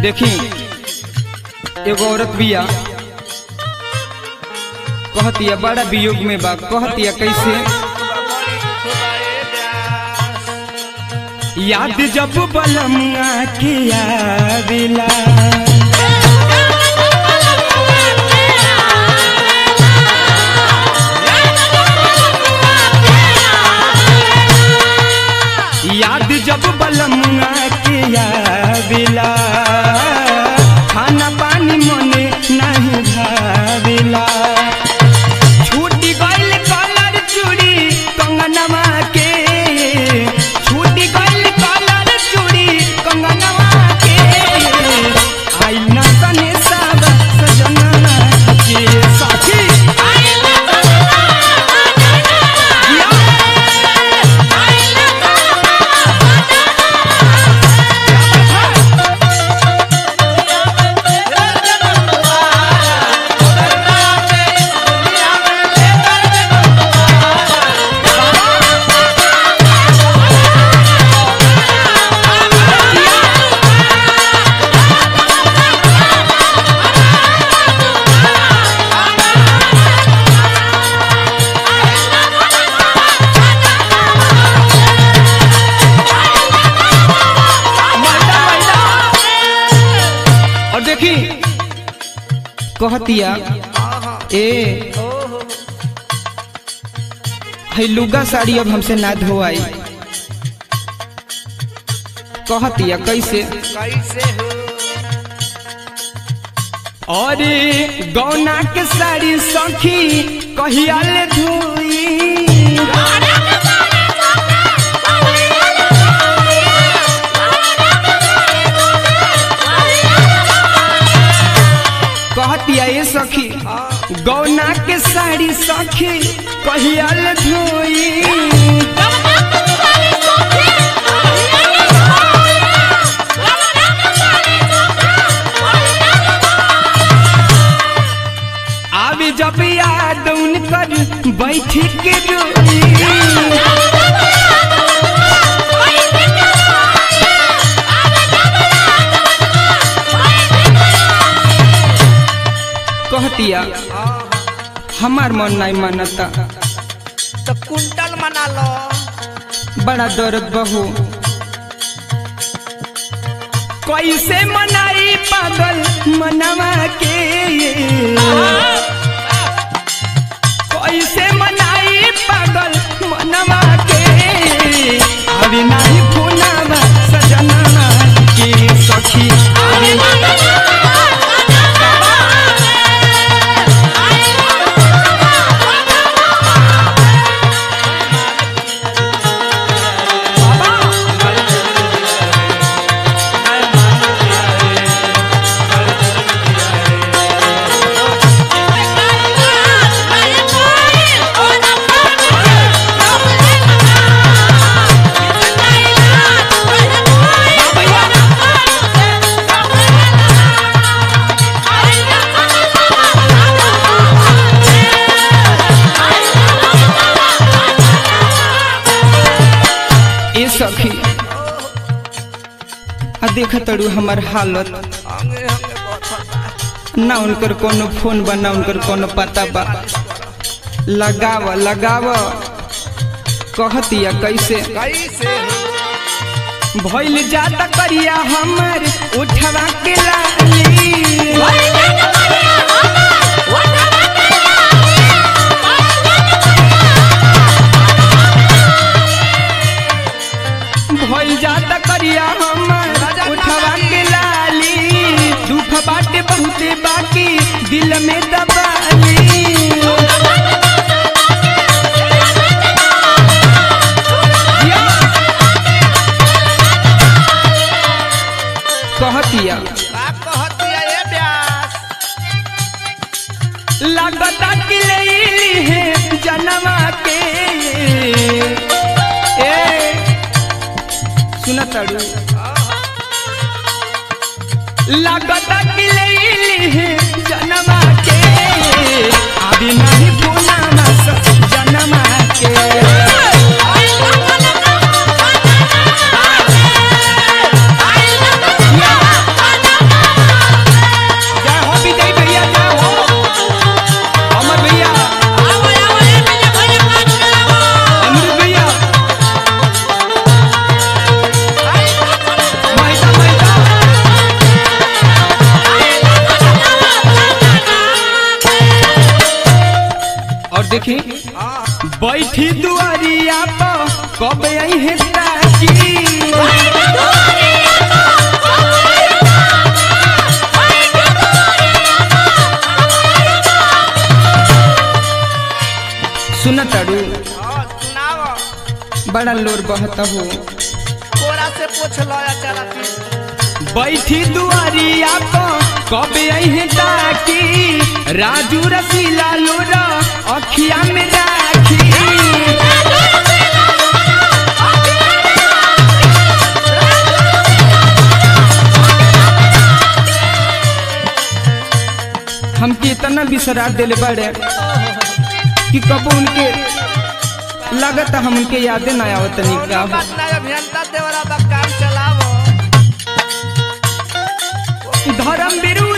देखी एगो औरत बिया कहतिया बड़ा वियोग में बा। कहतिया कैसे, याद जब बलमुआ के आवेला याद जब बलमुआ के आवेला खाना पानी मने नहीं भावेला। छूटी गइल कलर चूड़ी कंगनवा के, छूटी गइल कलर चूड़ी कंगनवा के, आई ना तने सब सजना के साथी कहतिया ए है लुगा साड़ी अब हमसे ना धोआई। कहतिया कैसे अरे गौना के साड़ी सखी कहिया ले धोई। कहतिया ये सखी गौना के साड़ी सखी कहिया ले धोई। आवे जब याद उनकर बैठ के रोई। कहतिया हमार मन नहीं मानता तो कुंटल मना लो। बड़ा दर्द बहू कैसे मनाई पागल मनवा के, कैसे मनाई पागल मनवा के, अभी नहीं फोनवा सजना के सखी सखी आ देख तड़ू हमार हालत ना उनकर कोनो फोन बा ना उनकर कोनो पता बा। लगाव लगाव कहतिया कैसे भइल जाता करिया हमर उठवा के लाली। भइल जाता करिया हमर उठवा के लाली। दुख बाटे बहुते बाकी दिल में दबाली। कहतिया लागता कि लेली है जनवा के। सुना तड़ू लागता कि लेली है जनवा के, अभी नहीं फोनवा जनवा के। देखी हाँ बैठी दुआरिया पर कब आई है ताकी सुन तारू हाँ सुनाओ बड़ा लोर बहता हो कोरा से पूछ लो या चला फिर बैठी दुआरिया पर कब आई है ताकी राजू रसीला लोरा अखिया में राखी हमके इतना बिसरा दिल बड़े कि कब उनके लगता हम उनके यादें ना आवत निका बात ना अभियंता देवरा बा काम चलावो धर्म बिरु